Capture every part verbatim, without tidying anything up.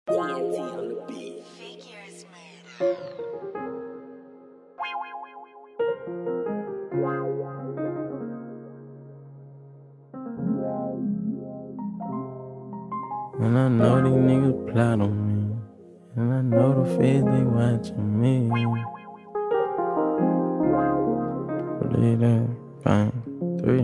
T N T on the beat. Figures, man. And I know these niggas plot on me, and I know the feds, they watching me. Believe that, fine, three.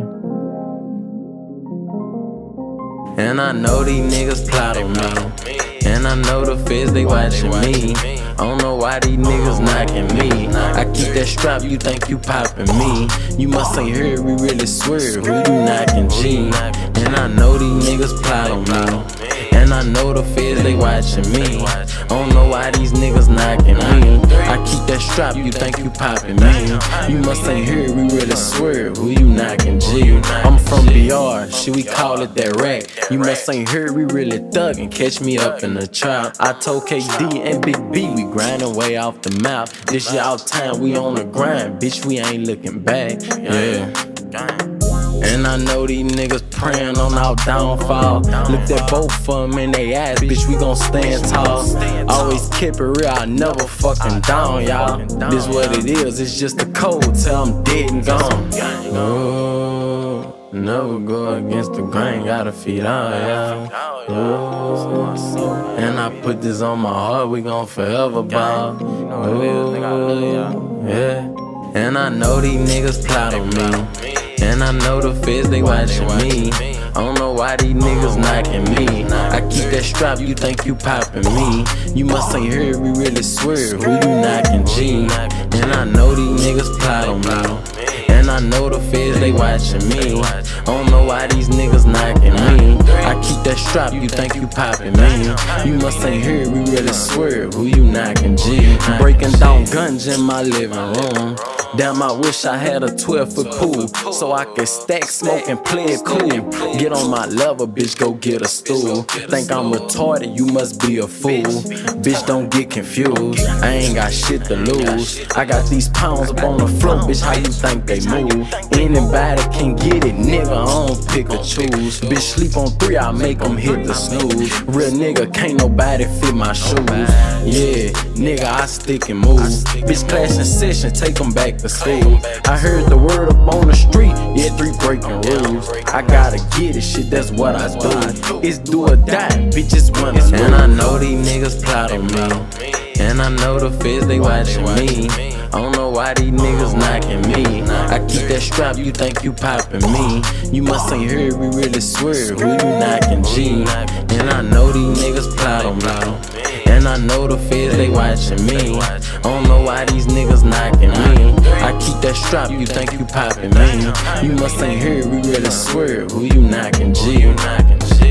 And I know these niggas plot on me, and I know the feds, they watching me. I don't know why these niggas knocking me. I keep that strap, you think you poppin' me. You must ain't heard we really swerve, who you knocking G? And I know these niggas plot on me, and I know the feds, they watching me. I don't know why these niggas knocking me. I keep that strap, you think you poppin' me. You must ain't heard we really swerve, who you knocking G? I'm from B R, shit we call it that rack. You must ain't heard we really thuggin', catch me up in the trap. I told K D and Big B, we grindin' way off the map. This year out time, we on the grind, bitch, we ain't looking back. Yeah. And I know these niggas praying on our downfall. Looked at both of them in they ass, bitch, we gon' stand tall. Always keep it real, I never fucking down, y'all. This what it is, it's just the code till I'm dead and gone. Oh, never go against the grain, gotta feed on, y'all. Oh, and I put this on my heart, we gon' forever ball. Oh, yeah. And I know these niggas plot on me, and I know the feds, they watching me. I don't know why these niggas knocking me. I keep that strap, you think you poppin' me. You must ain't heard we really swerve, who you knocking G? And I know these niggas plot on me, and I know the feds, they watching me. I don't know why these niggas knocking me. I keep that strap, you think you poppin' me. You must ain't heard we really swerve, who you knocking G? Breaking down guns in my living room. Damn, I wish I had a twelve foot pool, so I could stack, smoke, and play it cool. Get on my level, bitch, go get a stool. Think I'm retarded, you must be a fool. Bitch, don't get confused, I ain't got shit to lose. I got these pounds up on the floor, bitch, how you think they move? Anybody can get it, nigga, I don't pick or choose. Bitch, sleep on three, I make them hit the snooze. Real nigga, can't nobody fit my shoes. Yeah, nigga, I stick and move. Bitch, class in session, take them back to school. I heard the word up on the street, yeah, three breaking rules. I gotta get it, shit, that's what I do. It's do or die, bitches wanna lose. And I know these niggas plot on me, and I know the feds, they watching me. I don't know why these niggas knocking me. I keep that strap, you think you poppin' me. You must ain't heard we really swerve, who you knocking G? And I know these niggas plot on me, and I know the feds, they watching me. I don't know why these niggas knocking me. I keep that strap, you think you poppin' me. You must ain't heard we really swerve, who you knocking G?